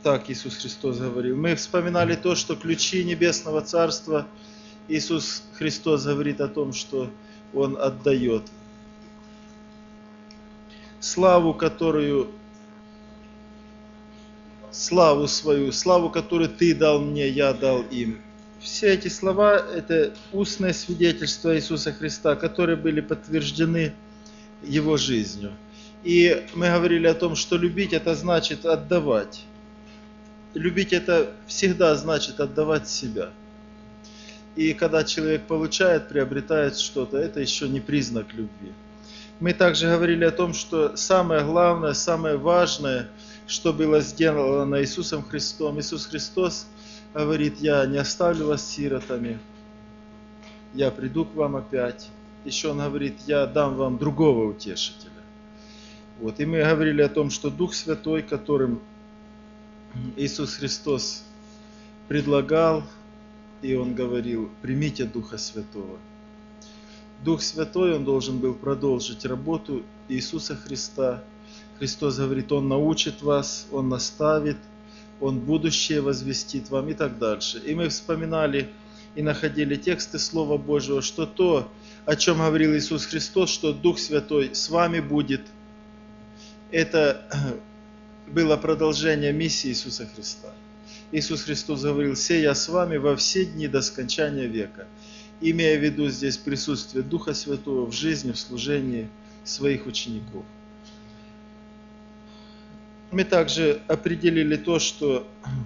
Так Иисус Христос говорил. Мы вспоминали то, что ключи Небесного Царства Иисус Христос говорит о том, что Он отдает. Славу свою, славу, которую Ты дал мне, я дал им. Все эти слова – это устное свидетельство Иисуса Христа, которые были подтверждены Его жизнью. И мы говорили о том, что любить – это значит отдавать. Любить – это всегда значит отдавать себя. И когда человек получает, приобретает что-то, это еще не признак любви. Мы также говорили о том, что самое главное, самое важное, что было сделано Иисусом Христом. Иисус Христос говорит: я не оставлю вас сиротами, я приду к вам опять. Еще Он говорит: я дам вам другого утешителя. Вот. И мы говорили о том, что Дух Святой, которым Иисус Христос предлагал, и Он говорил: примите Духа Святого. Дух Святой, Он должен был продолжить работу Иисуса Христа. Христос говорит: Он научит вас, Он наставит, Он будущее возвестит вам и так дальше. И мы вспоминали и находили тексты Слова Божьего, что то, о чем говорил Иисус Христос, что Дух Святой с вами будет, это было продолжение миссии Иисуса Христа. Иисус Христос говорил: «Се я с вами во все дни до скончания века», имея в виду здесь присутствие Духа Святого в жизни, в служении своих учеников. Мы также определили то, что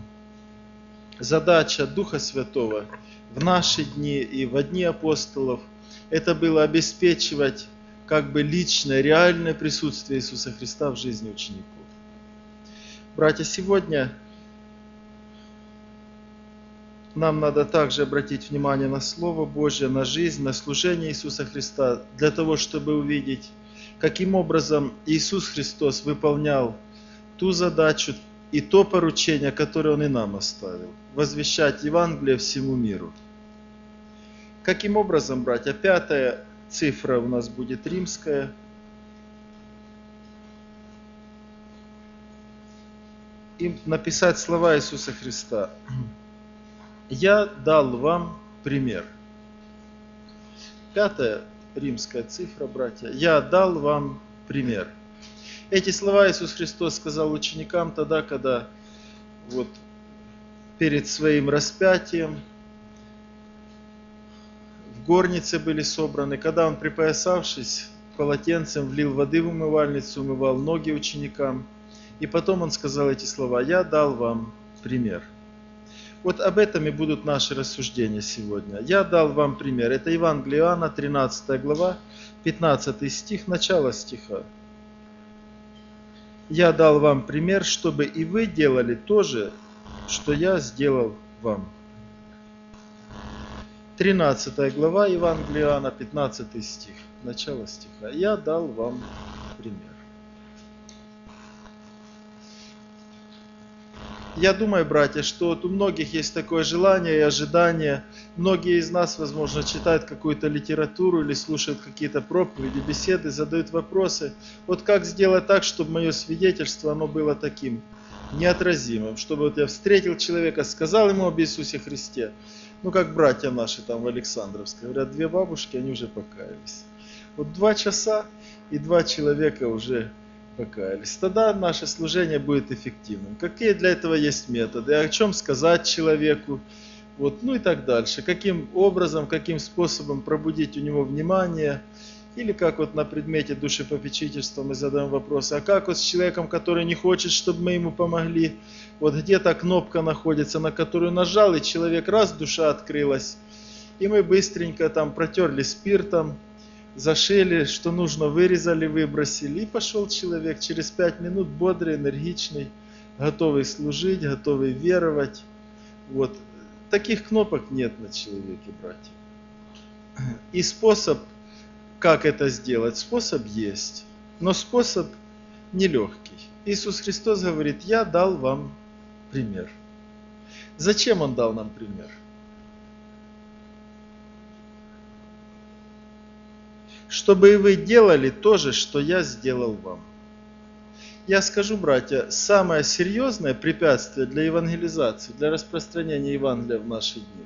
задача Духа Святого в наши дни и в дни апостолов – это было обеспечивать как бы личное, реальное присутствие Иисуса Христа в жизни учеников. Братья, сегодня нам надо также обратить внимание на Слово Божье, на жизнь, на служение Иисуса Христа, для того, чтобы увидеть, каким образом Иисус Христос выполнял ту задачу и то поручение, которое Он и нам оставил – возвещать Евангелие всему миру. Каким образом, братья? 5 цифра у нас будет римская. И написать слова Иисуса Христа. «Я дал вам пример». 5 римская цифра, братья. «Я дал вам пример». Эти слова Иисус Христос сказал ученикам тогда, когда вот перед своим распятием в горнице были собраны, когда Он, припоясавшись полотенцем, влил воды в умывальницу, умывал ноги ученикам. И потом Он сказал эти слова: «Я дал вам пример». Вот об этом и будут наши рассуждения сегодня. «Я дал вам пример». Это Евангелие Иоанна, 13 глава, 15 стих, начало стиха. «Я дал вам пример, чтобы и вы делали то же, что я сделал вам». 13 глава Евангелия Иоанна, 15 стих, начало стиха. «Я дал вам пример». Я думаю, братья, что вот у многих есть такое желание и ожидание. Многие из нас, возможно, читают какую-то литературу или слушают какие-то проповеди, беседы, задают вопросы. Вот как сделать так, чтобы мое свидетельство, оно было таким неотразимым, чтобы вот я встретил человека, сказал ему об Иисусе Христе. Ну, как братья наши там в Александровской, говорят, 2 бабушки, они уже покаялись. Вот 2 часа и 2 человека уже покаялись. Тогда наше служение будет эффективным. Какие для этого есть методы? О чем сказать человеку? Вот, ну и так дальше. Каким образом, каким способом пробудить у него внимание? Или как вот на предмете душепопечительства мы задаем вопрос, а как вот с человеком, который не хочет, чтобы мы ему помогли? Вот где-то кнопка находится, на которую нажал, и человек раз, душа открылась. И мы быстренько там протерли спиртом, зашили, что нужно, вырезали, выбросили. И пошел человек через 5 минут бодрый, энергичный, готовый служить, готовый веровать. Вот. Таких кнопок нет на человеке, братья. И способ, как это сделать, способ есть. Но способ нелегкий. Иисус Христос говорит: «Я дал вам пример». Зачем Он дал нам пример? Чтобы и вы делали то же, что я сделал вам. Я скажу, братья, самое серьезное препятствие для евангелизации, для распространения Евангелия в наши дни,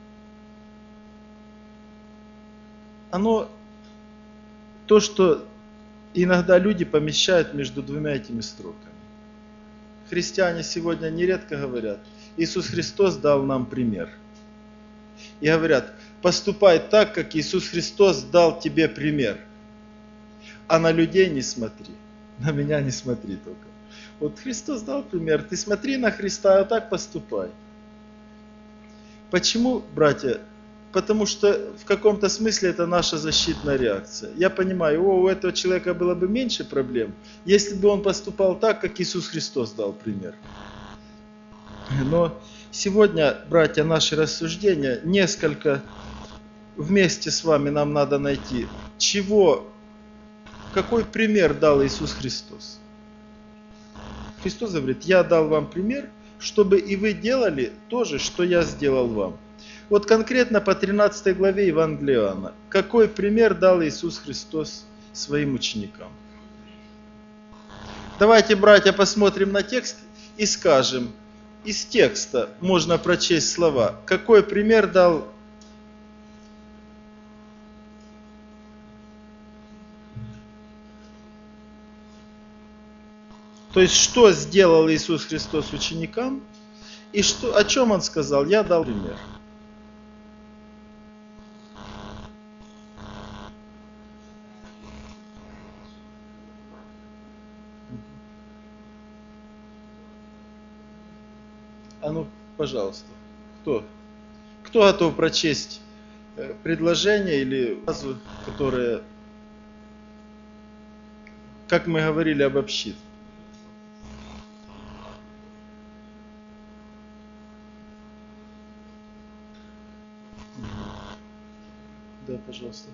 оно то, что иногда люди помещают между двумя этими строками. Христиане сегодня нередко говорят: Иисус Христос дал нам пример. И говорят: поступай так, как Иисус Христос дал тебе пример. А на людей не смотри, на меня не смотри только. Вот Христос дал пример, ты смотри на Христа, а так поступай. Почему, братья? Потому что в каком-то смысле это наша защитная реакция. Я понимаю, у этого человека было бы меньше проблем, если бы он поступал так, как Иисус Христос дал пример. Но сегодня, братья, наши рассуждения несколько вместе с вами нам надо найти, какой пример дал Иисус Христос. Христос говорит: я дал вам пример, чтобы и вы делали то же, что я сделал вам. Вот конкретно по 13 главе Евангелия Иоанна. Какой пример дал Иисус Христос своим ученикам? Давайте, братья, посмотрим на текст и скажем. Из текста можно прочесть слова. Какой пример дал То есть, что сделал Иисус Христос ученикам, и о чем Он сказал? Я дал пример. А ну, пожалуйста, кто? Кто готов прочесть предложение или фразу, которая, как мы говорили, обобщит? Да, пожалуйста.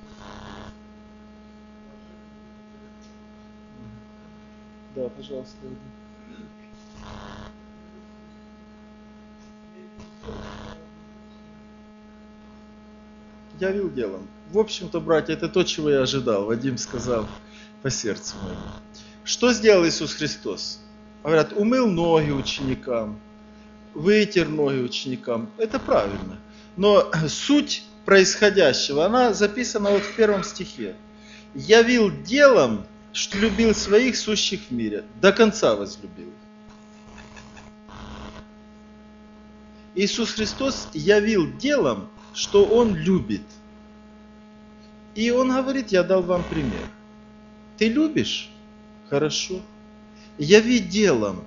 Да, пожалуйста. Я вил делом. В общем-то, братья, это то, чего я ожидал. Вадим сказал по сердцу моему. Что сделал Иисус Христос? Говорят, умыл ноги ученикам, вытер ноги ученикам. Это правильно. Но суть происходящего, она записана вот в 1 стихе. «Явил делом, что любил своих сущих в мире, до конца возлюбил». Иисус Христос явил делом, что Он любит. И Он говорит: я дал вам пример. Ты любишь? Хорошо. Яви делом.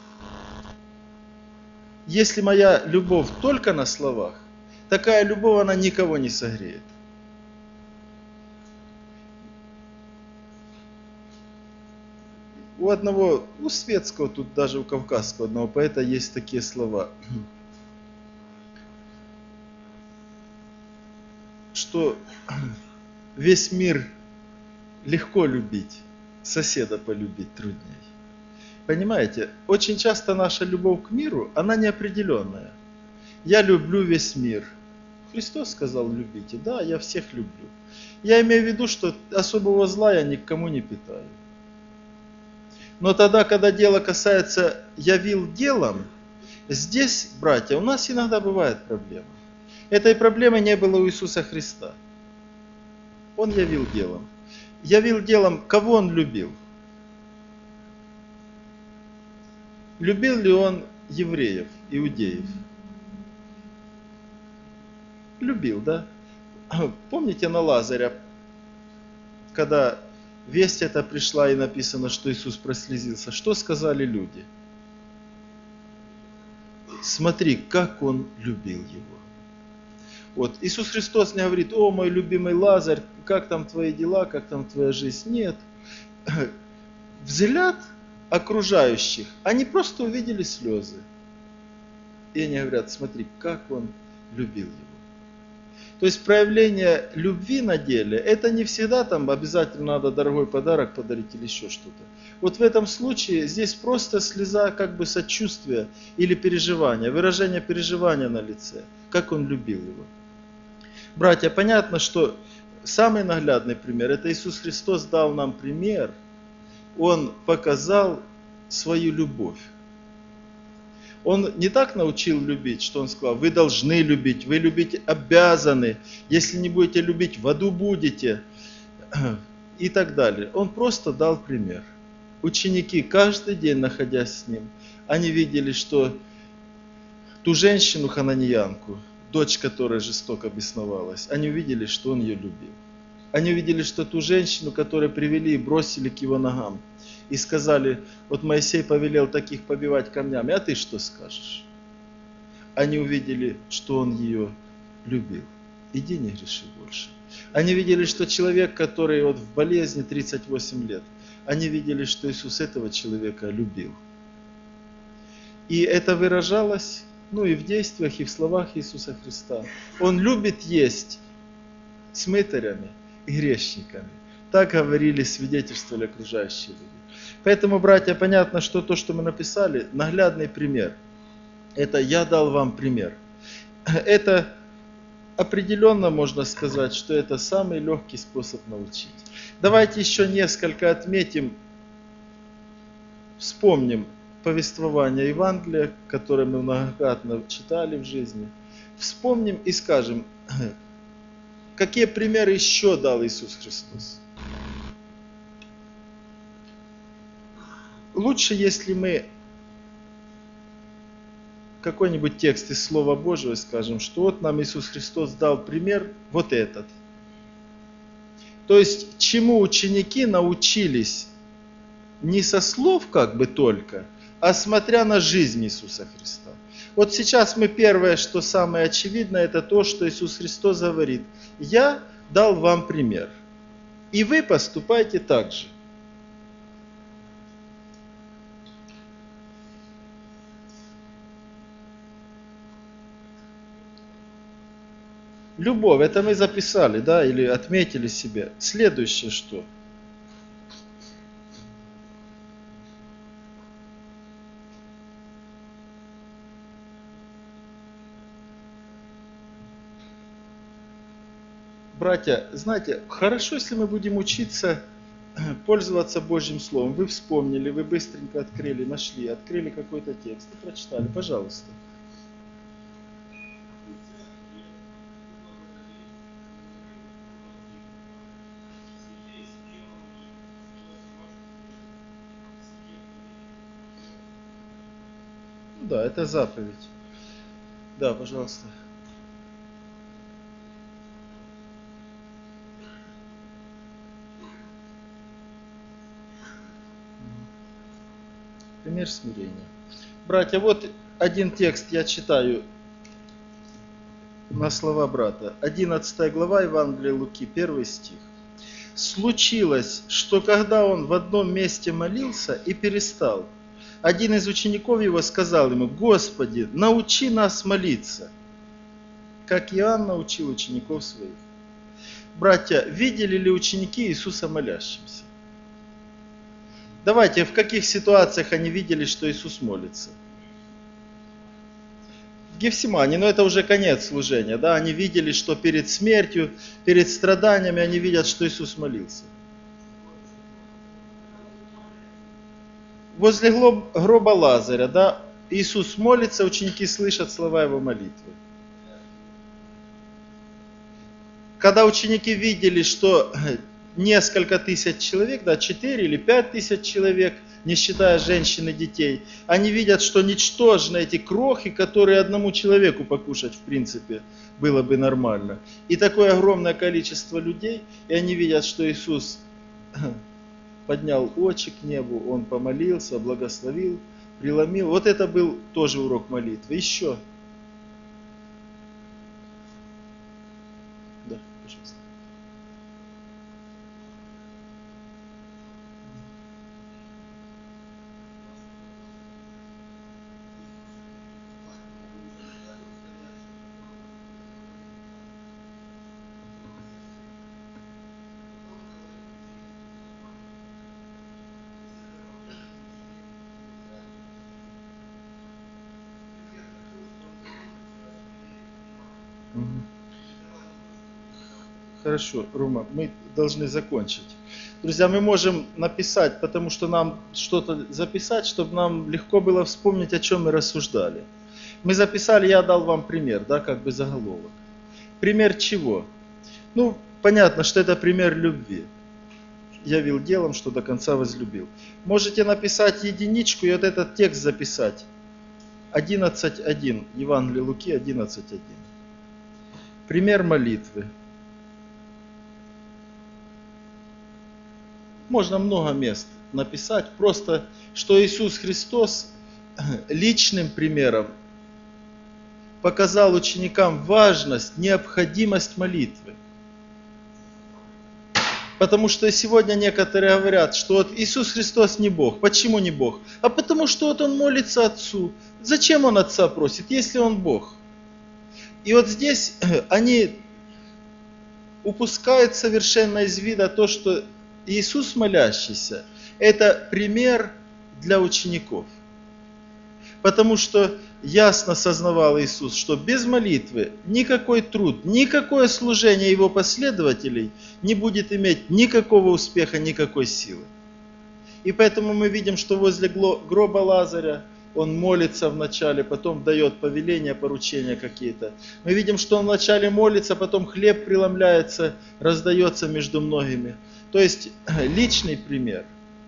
Если моя любовь только на словах, такая любовь, она никого не согреет. У светского, тут даже у кавказского одного поэта есть такие слова, что весь мир легко любить, соседа полюбить труднее. Понимаете, очень часто наша любовь к миру, она неопределенная. Я люблю весь мир. Христос сказал: любите. Да, я всех люблю. Я имею в виду, что особого зла я никому не питаю. Но тогда, когда дело касается «явил делом», здесь, братья, у нас иногда бывает проблема. Этой проблемы не было у Иисуса Христа. Он явил делом. Явил делом, кого Он любил? Любил ли Он евреев, иудеев? Любил, да? Помните на Лазаря, когда весть эта пришла и написано, что Иисус прослезился, что сказали люди? Смотри, как Он любил его. Вот. Иисус Христос не говорит: о, мой любимый Лазарь, как там твои дела, как там твоя жизнь. Нет. Взгляд окружающих, они просто увидели слезы. И они говорят: смотри, как Он любил его. То есть проявление любви на деле, это не всегда там обязательно надо дорогой подарок подарить или еще что-то. Вот в этом случае здесь просто слеза как бы сочувствия или переживания, выражение переживания на лице, как Он любил его. Братья, понятно, что самый наглядный пример, это Иисус Христос дал нам пример. Он показал свою любовь. Он не так научил любить, что он сказал, вы должны любить, вы любить обязаны, если не будете любить, в аду будете, и так далее. Он просто дал пример. Ученики, каждый день находясь с ним, они видели, что ту женщину хананеянку, дочь которой жестоко бесновалась, они увидели, что он ее любил. Они увидели, что ту женщину, которую привели и бросили к его ногам, и сказали, вот Моисей повелел таких побивать камнями, а ты что скажешь? Они увидели, что он ее любил. Иди не греши больше. Они видели, что человек, который вот в болезни 38 лет, они видели, что Иисус этого человека любил. И это выражалось, и в действиях, и в словах Иисуса Христа. Он любит есть с мытарями и грешниками. Так говорили, свидетельствовали окружающие люди. Поэтому, братья, понятно, что то, что мы написали, наглядный пример. Это я дал вам пример. Это определенно можно сказать, что это самый легкий способ научить. Давайте еще несколько отметим, вспомним повествование Евангелия, которое мы многократно читали в жизни. Вспомним и скажем, какие примеры еще дал Иисус Христос. Лучше, если мы какой-нибудь текст из Слова Божьего скажем, что вот нам Иисус Христос дал пример вот этот. То есть, чему ученики научились не со слов как бы только, а смотря на жизнь Иисуса Христа. Вот сейчас мы первое, что самое очевидное, это то, что Иисус Христос говорит. Я дал вам пример. И вы поступайте так же. Любовь, это мы записали, да, или отметили себе. Следующее что? Братья, знаете, хорошо, если мы будем учиться пользоваться Божьим Словом. Вы вспомнили, вы быстренько открыли, нашли, открыли какой-то текст и прочитали. Пожалуйста. Да, это заповедь. Да, пожалуйста. Пример смирения. Братья, вот один текст я читаю на слова брата. 11 глава Евангелия Луки, 1 стих. Случилось, что когда он в одном месте молился и перестал, один из учеников его сказал ему: Господи, научи нас молиться, как Иоанн научил учеников своих. Братья, видели ли ученики Иисуса молящимся? Давайте, в каких ситуациях они видели, что Иисус молится? В Гефсимане, но это уже конец служения, да, они видели, что перед смертью, перед страданиями они видят, что Иисус молился. Возле гроба Лазаря, да, Иисус молится, ученики слышат слова его молитвы. Когда ученики видели, что несколько тысяч человек, да, 4 или 5 тысяч человек, не считая женщин и детей, они видят, что ничтожны эти крохи, которые одному человеку покушать, в принципе, было бы нормально. И такое огромное количество людей, и они видят, что Иисус поднял очи к небу, Он помолился, благословил, преломил. Вот это был тоже урок молитвы. Еще. Да, пожалуйста. Хорошо, Рома, мы должны закончить. Друзья, мы можем написать, потому что нам что-то записать, чтобы нам легко было вспомнить, о чем мы рассуждали. Мы записали, я дал вам пример, да, как бы заголовок. Пример чего? Ну, понятно, что это пример любви. Явил делом, что до конца возлюбил. Можете написать единичку и вот этот текст записать. 11.1. Евангелие Луки 11.1. Пример молитвы. Можно много мест написать. Просто, что Иисус Христос личным примером показал ученикам важность, необходимость молитвы. Потому что сегодня некоторые говорят, что вот Иисус Христос не Бог. Почему не Бог? А потому что вот Он молится Отцу. Зачем Он Отца просит, если Он Бог? И вот здесь они упускают совершенно из вида то, что Иисус молящийся – это пример для учеников. Потому что ясно сознавал Иисус, что без молитвы никакой труд, никакое служение Его последователей не будет иметь никакого успеха, никакой силы. И поэтому мы видим, что возле гроба Лазаря Он молится вначале, потом дает повеления, поручения какие-то. Мы видим, что Он вначале молится, потом хлеб преломляется, раздается между многими. То есть личный пример.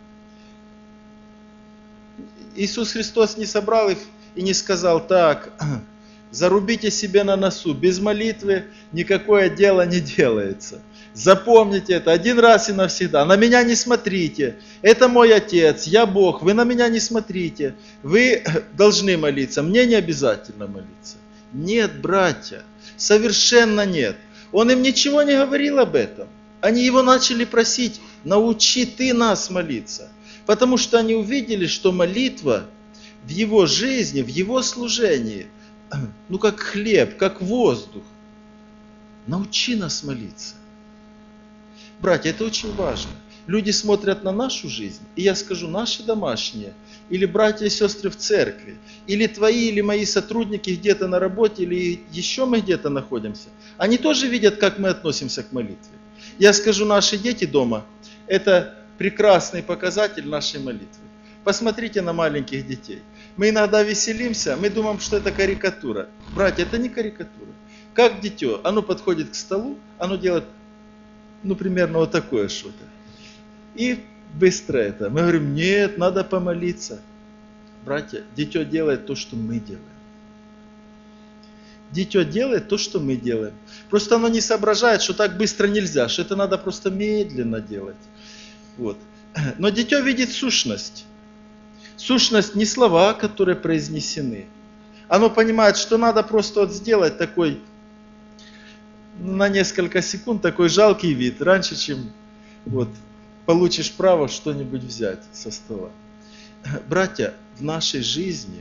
Иисус Христос не собрал их и не сказал: так, зарубите себе на носу, без молитвы никакое дело не делается. Запомните это один раз и навсегда. На меня не смотрите. Это мой Отец, я Бог, вы на меня не смотрите. Вы должны молиться, мне не обязательно молиться. Нет, братья, совершенно нет. Он им ничего не говорил об этом. Они Его начали просить: научи ты нас молиться. Потому что они увидели, что молитва в Его жизни, в Его служении, ну как хлеб, как воздух. Научи нас молиться. Братья, это очень важно. Люди смотрят на нашу жизнь, и я скажу, наши домашние, или братья и сестры в церкви, или твои, или мои сотрудники где-то на работе, или еще мы где-то находимся, они тоже видят, как мы относимся к молитве. Я скажу, наши дети дома – это прекрасный показатель нашей молитвы. Посмотрите на маленьких детей. Мы иногда веселимся, мы думаем, что это карикатура. Братья, это не карикатура. Как дитё, оно подходит к столу, оно делает, ну, примерно вот такое что-то. И быстро это. Мы говорим: нет, надо помолиться. Братья, дитё делает то, что мы делаем. Дитё делает то, что мы делаем. Просто оно не соображает, что так быстро нельзя, что это надо просто медленно делать. Вот. Но дитё видит сущность. Сущность не слова, которые произнесены. Оно понимает, что надо просто вот сделать такой, на несколько секунд, такой жалкий вид, раньше, чем вот, получишь право что-нибудь взять со стола. Братья, в нашей жизни,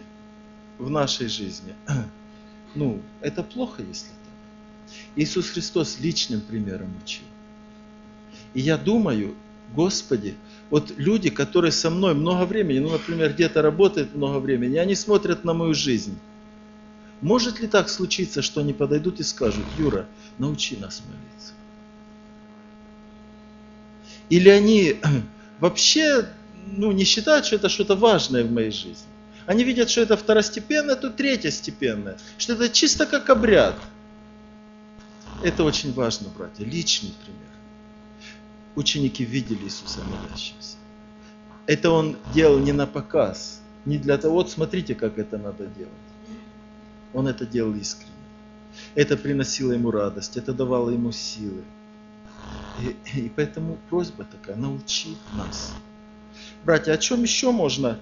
ну, это плохо, если так. Иисус Христос личным примером учил. И я думаю, Господи, вот люди, которые со мной много времени, ну, например, где-то работают много времени, и они смотрят на мою жизнь. Может ли так случиться, что они подойдут и скажут: Юра, научи нас молиться? Или они вообще, ну, не считают, что это что-то важное в моей жизни? Они видят, что это второстепенное, то третьестепенное, что это чисто как обряд. Это очень важно, братья, личный пример. Ученики видели Иисуса молящимся. Это Он делал не на показ, не для того, вот смотрите, как это надо делать. Он это делал искренне. Это приносило Ему радость, это давало Ему силы. И поэтому просьба такая: научи нас. Братья, о чем еще можно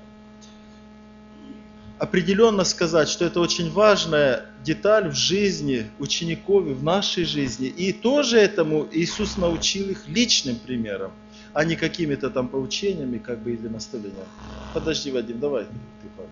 определенно сказать, что это очень важная деталь в жизни учеников и в нашей жизни. И тоже этому Иисус научил их личным примером, а не какими-то там поучениями, как бы, или наставлениями. Подожди, Вадим, давай ты, Павел.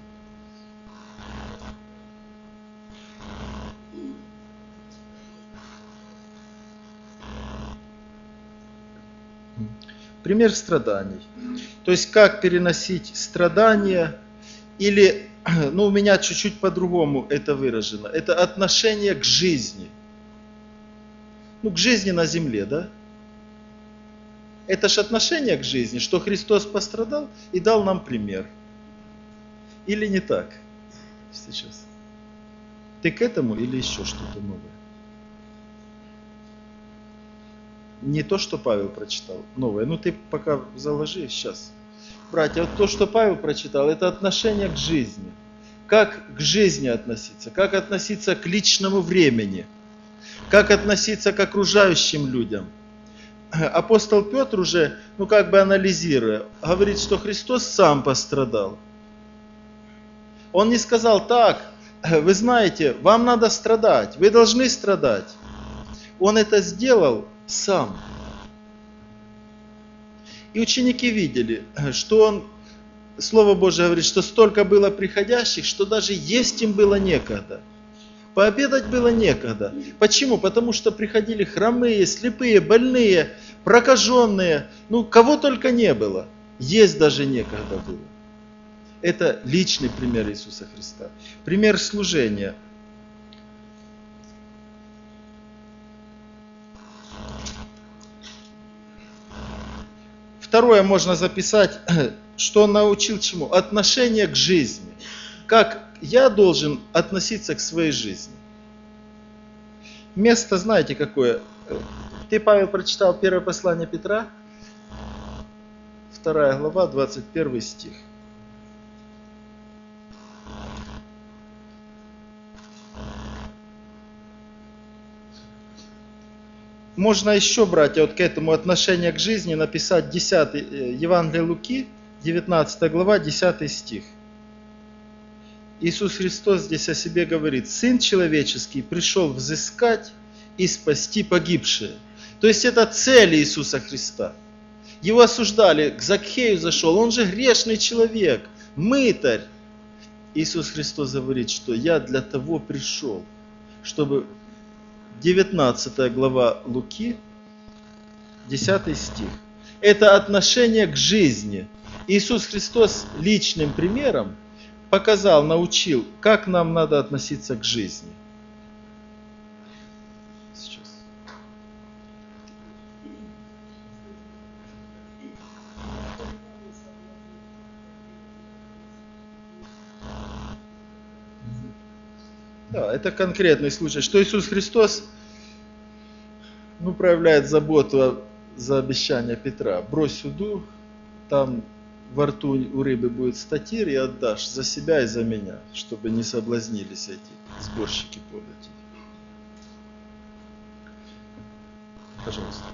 Пример страданий. То есть, как переносить страдания, или, ну, у меня чуть-чуть по-другому это выражено. Это отношение к жизни. Ну, к жизни на земле, да? Это же отношение к жизни, что Христос пострадал и дал нам пример. Или не так сейчас? Ты к этому или еще что-то новое? Не то, что Павел прочитал, новое. Ну ты пока заложи сейчас. Братья, вот то, что Павел прочитал, это отношение к жизни. Как к жизни относиться, как относиться к личному времени, как относиться к окружающим людям. Апостол Петр уже, анализируя, говорит, что Христос сам пострадал. Он не сказал так, вы знаете, вам надо страдать, вы должны страдать. Он это сделал сам. И ученики видели, что он, Слово Божие говорит, что столько было приходящих, что даже есть им было некогда. Пообедать было некогда. Почему? Потому что приходили хромые, слепые, больные, прокаженные. Кого только не было. Есть даже некогда было. Это личный пример Иисуса Христа. Пример служения. Второе можно записать, что он научил чему? Отношение к жизни. Как я должен относиться к своей жизни. Место знаете какое? Ты, Павел, прочитал первое послание Петра, 2 глава, 21 стих. Можно еще, братья, к этому отношение к жизни написать 10 Евангелие Луки, 19 глава, 10 стих. Иисус Христос здесь о себе говорит: «Сын человеческий пришел взыскать и спасти погибшие». То есть это цель Иисуса Христа. Его осуждали, к Закхею зашел, он же грешный человек, мытарь. Иисус Христос говорит, что я для того пришел, чтобы... 19 глава Луки, 10 стих. Это отношение к жизни. Иисус Христос личным примером показал, научил, как нам надо относиться к жизни. Сейчас. Да, это конкретный случай, что Иисус Христос проявляет заботу за обещание Петра. Брось суду, там во рту у рыбы будет статир, и отдашь за себя и за меня, чтобы не соблазнились эти сборщики подати. Пожалуйста.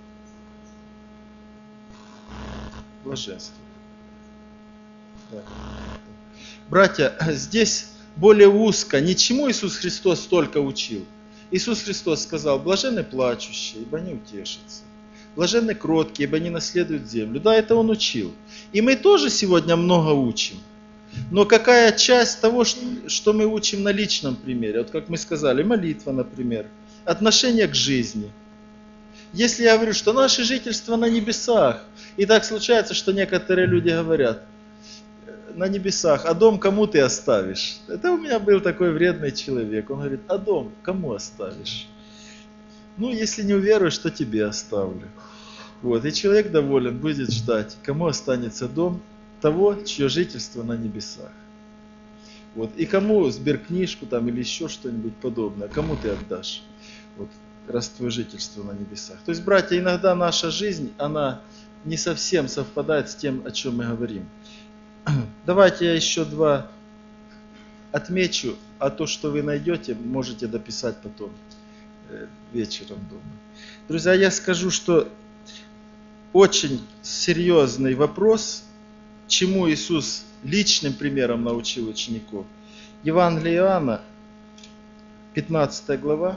Блаженство. Да. Братья, здесь более узко. Ничему Иисус Христос столько учил. Иисус Христос сказал: блаженны плачущие, ибо они утешатся. Блаженны кроткие, ибо они наследуют землю. Да, это Он учил. И мы тоже сегодня много учим. Но какая часть того, что мы учим на личном примере? Вот как мы сказали, молитва, например, отношение к жизни. Если я говорю, что наше жительство на небесах, и так случается, что некоторые люди говорят: на небесах, а дом кому ты оставишь? Это у меня был такой вредный человек. Он говорит: а дом кому оставишь? Если не уверуешь, то тебе оставлю. И человек доволен, будет ждать, кому останется дом того, чье жительство на небесах. И кому сберкнижку или еще что-нибудь подобное, кому ты отдашь, раз твое жительство на небесах. То есть, братья, иногда наша жизнь, она не совсем совпадает с тем, о чем мы говорим. Давайте я еще два отмечу, а то, что вы найдете, можете дописать потом вечером дома. Друзья, я скажу, что очень серьезный вопрос, чему Иисус личным примером научил учеников. Евангелие Иоанна, 15 глава.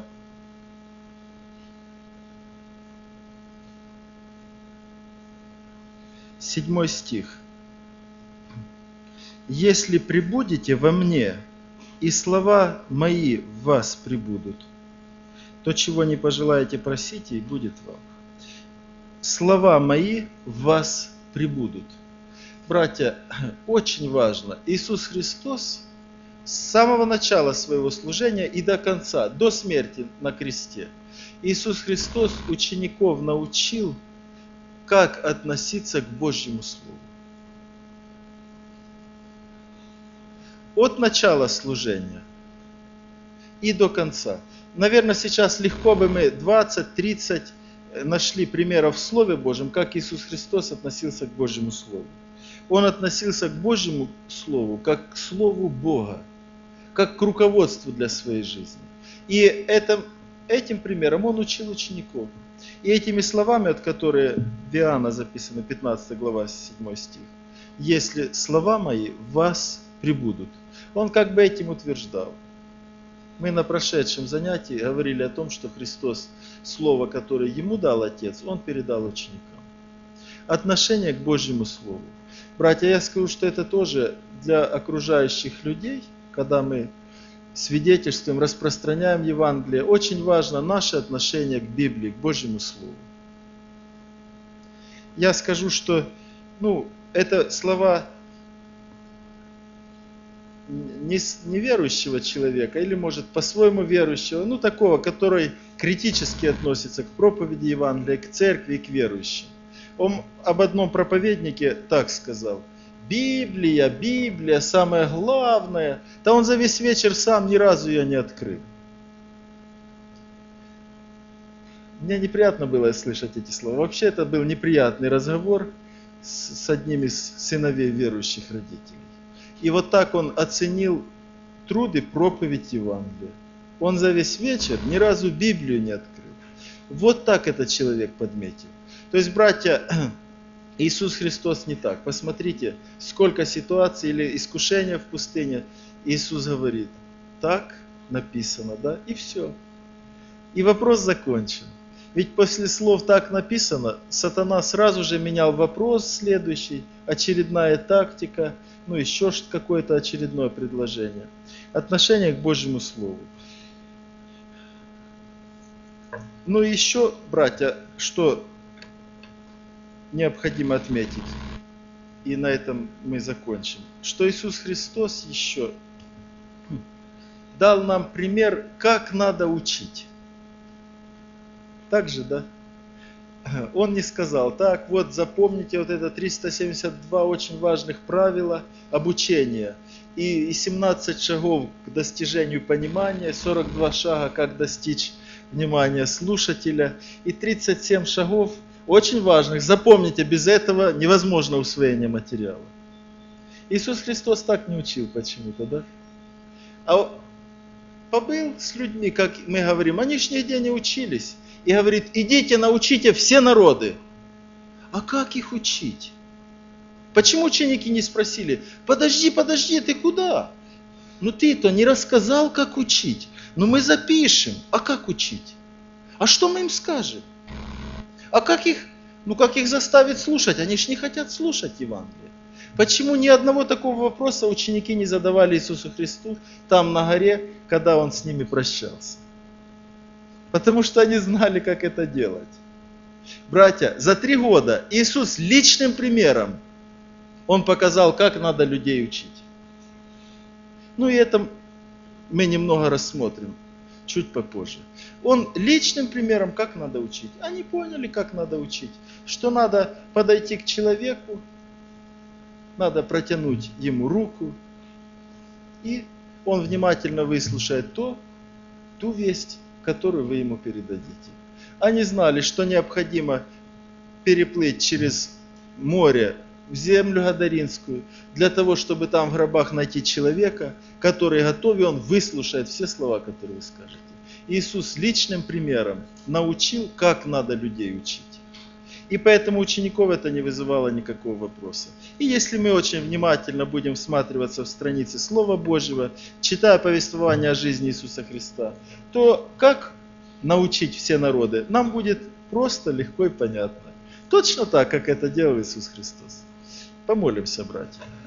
7 стих. «Если пребудете во мне, и слова мои в вас пребудут, то, чего не пожелаете, просите, и будет вам». Слова мои в вас пребудут. Братья, очень важно, Иисус Христос с самого начала своего служения и до конца, до смерти на кресте, Иисус Христос учеников научил как относиться к Божьему Слову. От начала служения и до конца. Наверное, сейчас легко бы мы 20-30 нашли примеров в Слове Божьем, как Иисус Христос относился к Божьему Слову. Он относился к Божьему Слову как к Слову Бога, как к руководству для своей жизни. И этим примером он учил учеников. И этими словами, от которых в Иоанна записано, 15 глава, 7 стих, «Если слова мои в вас пребудут». Он как бы этим утверждал. Мы на прошедшем занятии говорили о том, что Христос, Слово, которое Ему дал Отец, Он передал ученикам. Отношение к Божьему Слову. Братья, я скажу, что это тоже для окружающих людей, когда мы свидетельствуем, распространяем Евангелие, очень важно наше отношение к Библии, к Божьему Слову. Я скажу, что это слова неверующего человека, или может по-своему верующего, такого, который критически относится к проповеди Евангелия, к церкви и к верующим. Он об одном проповеднике так сказал: Библия, Библия, самое главное. Да он за весь вечер сам ни разу ее не открыл. Мне неприятно было слышать эти слова. Вообще это был неприятный разговор с одним из сыновей верующих родителей. И вот так он оценил труд и проповедь Евангелия. Он за весь вечер ни разу Библию не открыл. Вот так этот человек подметил. То есть, братья, Иисус Христос не так. Посмотрите, сколько ситуаций или искушения в пустыне. Иисус говорит: так написано, да? И все. И вопрос закончен. Ведь после слов «так написано» сатана сразу же менял вопрос следующий, очередная тактика, еще какое-то очередное предложение. Отношение к Божьему Слову. Еще, братья, что необходимо отметить, и на этом мы закончим, что Иисус Христос еще дал нам пример, как надо учить. Так же, да? Он не сказал: так, вот запомните вот это 372 очень важных правила обучения, и 17 шагов к достижению понимания, 42 шага, как достичь внимания слушателя, и 37 шагов очень важных. Запомните, без этого невозможно усвоение материала. Иисус Христос так не учил почему-то, да? А побыл с людьми, как мы говорим, они ж нигде не учились. И говорит: идите, научите все народы. А как их учить? Почему ученики не спросили: подожди, ты куда? Ты-то не рассказал, как учить. Мы запишем. А как учить? А что мы им скажем? А как их заставить слушать? Они ж не хотят слушать Евангелие. Почему ни одного такого вопроса ученики не задавали Иисусу Христу там на горе, когда Он с ними прощался? Потому что они знали, как это делать. Братья, за 3 года Иисус личным примером, Он показал, как надо людей учить. И это мы немного рассмотрим, чуть попозже. Он личным примером, как надо учить. Они поняли, как надо учить. Что надо подойти к человеку, надо протянуть ему руку, и он внимательно выслушает ту весть, которую вы ему передадите. Они знали, что необходимо переплыть через море в землю Гадаринскую, для того, чтобы там в гробах найти человека, который готов, и он выслушает все слова, которые вы скажете. Иисус личным примером научил, как надо людей учить. И поэтому учеников это не вызывало никакого вопроса. И если мы очень внимательно будем всматриваться в страницы Слова Божьего, читая повествование о жизни Иисуса Христа, то как научить все народы нам будет просто, легко и понятно. Точно так, как это делал Иисус Христос. Помолимся, братья.